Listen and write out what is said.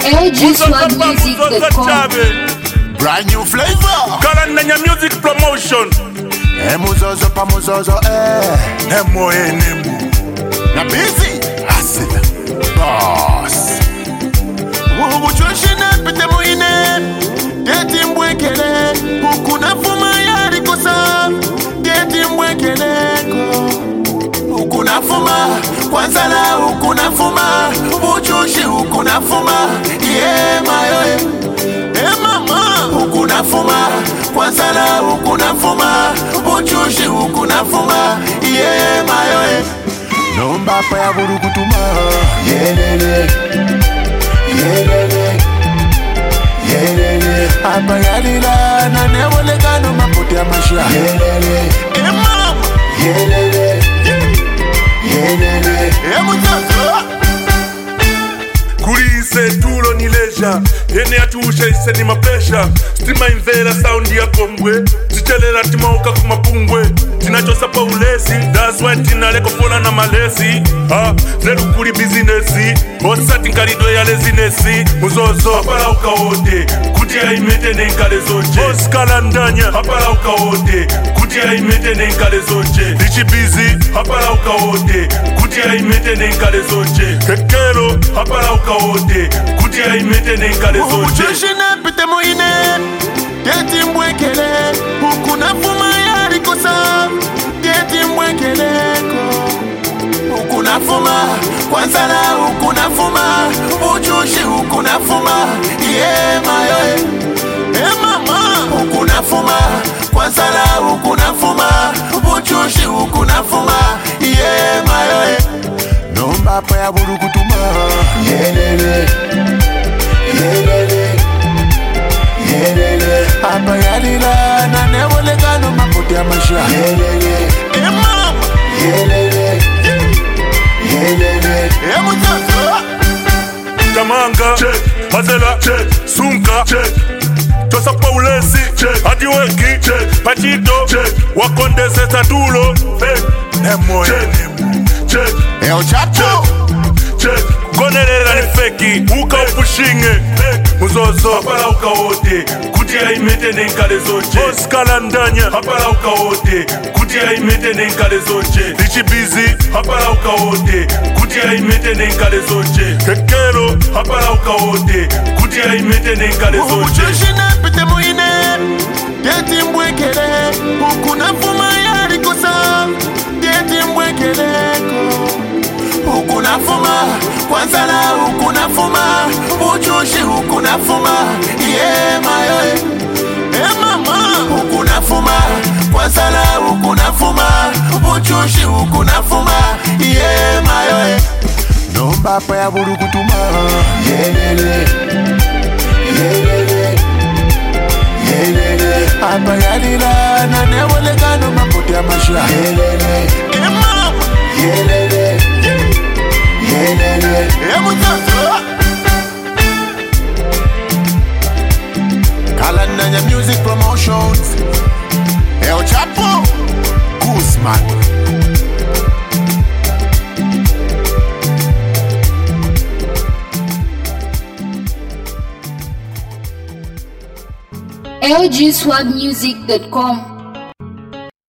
LGSwagmusic.com. Brand new flavor. Kalanda music promotion. Muzozo pa muzozo Nemo nemo. Na busy Asila Boss Ubuchoshine pete muine Deti mbwekele Ukuna fuma yari kosa Deti mbwekeleko Ukuna fuma Kwanzala ukuna fuma Ubuchoshi ukuna fuma Yeah mayo mama ukuna fuma Kwanzala ukuna fuma Ubuchoshi ukuna fuma Yeah mayo Nomba pa ya buru kutuma Yelele Yelele Yelele Apa yalila na newole kano mapote ya masha Yelele mama Yelele Yelele mutasa Kurise tulo ni leisure. Yene atusha ise ni mapresha. Stima imvera sound ya kombwe. Tichelela timauka kumapungwe. Tinachosa pa ulesi. That's why tinaleko fola na malesi. Zelu kuli businesi. Osa tinkalido ya lezinesi. Muzozo hapala ukaote. Kutia imete ne nkale zoche. Oskala ndanya hapala ukaote. Kutia imete ne nkale zoche. Lichi busy hapala ukaote. Kutia imete ne nkale zoche. Kekero hapala ukaote. Kutia imete ne nkale zoche. Ubuchoshine pite muine Deti mbwekele Ukuna fuma yari kosa Deti mbwekeleko Ukuna fuma Kwanzala ukuna fuma Ubuchoshi ukuna fuma Yeah mayo mama ukuna fuma Kwanzala ukuna fuma Ubuchoshi ukuna fuma Yeah mayo Nomba pa ya buru kutuma Yelele Yelele Yelele Apa yalila na newole kano mapote ya masha Yelele mama Yelele Yelele mutasa Tamanga check. Hazela check. Sunka check. Tosa Paulesi check. Adiweki check. Pachito check. Wakonde seta tulo Nemo check. El Chapo Check. Konelela ni feki. Uka upushinge Muzozo hapala ukaote. Kutia imete ne nkale zoche. Oskala ndanya hapala ukaote. Kutia imete ne nkale zoche. Lichi busy hapala ukaote. Kutia imete ne nkale zoche. Kekero hapala ukaote. Kutia imete ne nkale zoche. Ubuchoshine pite muine Deti mbwekele Ukuna fuma yari kosa Deti mbwekeleko Ukuna fuma Kwanzala ukuna fuma Ubuchoshi ukuna fuma Yeah mayo mama ukuna fuma Kwanzala ukuna fuma Ubuchoshi ukuna fuma Yeah mayo Nomba pa ya buru kutuma Yelele Yelele Yelele Apa yalila na newole kano mapote ya masha Yelele mama Yelele Yelele mutasa Kalanda music promotions El Chapo Guzman LGSwagmusic.com.